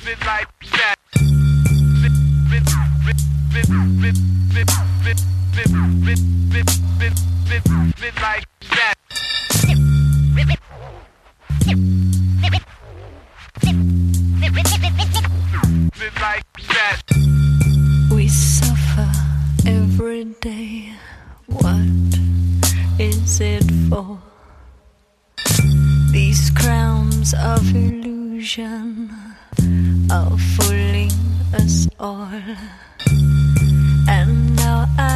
We suffer every day. What is it for? These crowns of illusion are fooling us all, and our